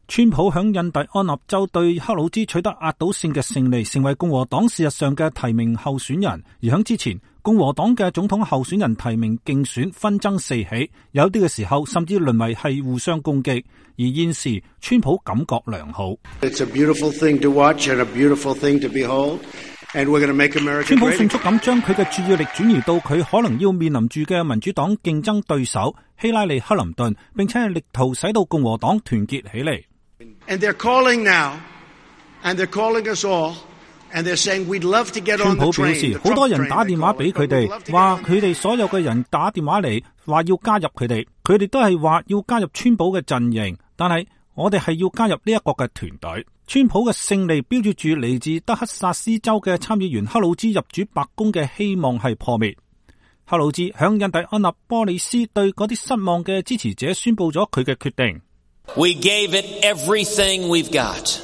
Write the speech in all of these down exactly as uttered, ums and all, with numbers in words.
川普響印第安納州對克魯茲取得壓倒性嘅勝利，成為共和黨事實上嘅提名候選人。而響之前，共和黨嘅總統候選人提名競選紛爭四起，有啲嘅時候甚至淪為係互相攻擊。而現時，川普感覺良好。 It's a beautiful thing to watch and a beautiful thing to behold. And we're going to make America great. 川普迅速咁將佢嘅注意力轉移到佢可能要面臨住嘅民主黨競爭對手希拉里·克林頓，並且係力圖使到共和黨團結起嚟。 And they're calling now, and they're calling us all, and they're saying we'd love to get on the train. 川普表示，好多人打電話俾佢哋，話佢哋所有嘅人打電話嚟，話要加入佢哋，佢哋都係話要加入川普嘅陣營，但係我哋係要加入呢一個嘅團隊。川普嘅勝利標誌住嚟自德克薩斯州嘅參議員克魯茲入主白宮嘅希望係破滅。克魯茲響印第安納波利斯對嗰啲失望嘅支持者宣布咗佢嘅決定。 We gave it everything we've got,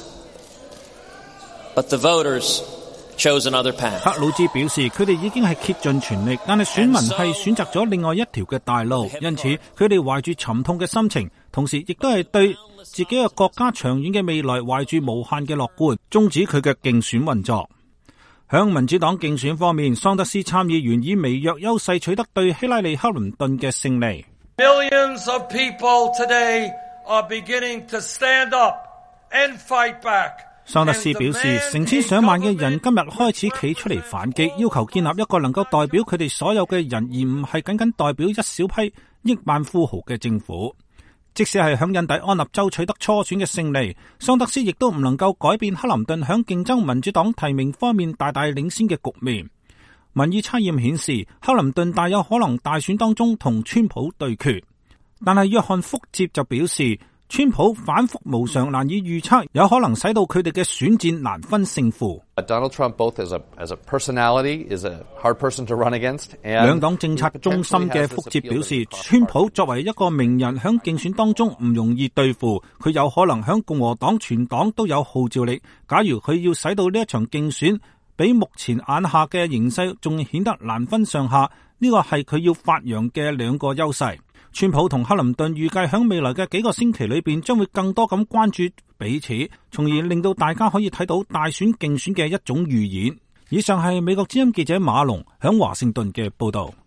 but the voters chose another path. 克魯茲表示，佢哋已經係竭盡全力，但係選民係選擇咗另外一條嘅大路，因此佢哋懷住沉痛嘅心情，同時亦都係對自己嘅國家長遠嘅未來懷住無限嘅樂觀，終止佢嘅競選運作。響民主黨競選方面，桑德斯參議員以微弱優勢取得對希拉里·克林頓嘅勝利。 Millions of people today are beginning to stand up and fight back. 桑德斯表示，成千上萬嘅人今日開始企出嚟反擊，要求建立一個能夠代表佢哋所有嘅人，而唔係僅僅代表一小批億萬富豪嘅政府。即使係響印第安納州取得初選嘅勝利，桑德斯亦都唔能夠改變克林頓響競爭民主黨提名方面大大領先嘅局面。民意測驗顯示，克林頓大有可能大選當中同川普對決，但係約翰福捷就表示，川普反覆無常，難以預測，有可能使到佢哋嘅選戰難分勝負。 Donald Trump both as a as a personality is a hard person to run against. 兩黨政策中心嘅福捷表示，川普作為一個名人，響競選當中唔容易對付，佢有可能響共和黨全黨都有號召力。假如佢要使到呢一場競選比目前眼下嘅形勢仲顯得難分上下，呢個係佢要發揚嘅兩個優勢。川普同克林頓預計喺未來嘅幾個星期裏邊，將會更多咁關注彼此，從而令到大家可以睇到大選競選嘅一種預演。以上係美國之音記者馬龍喺華盛頓嘅報道。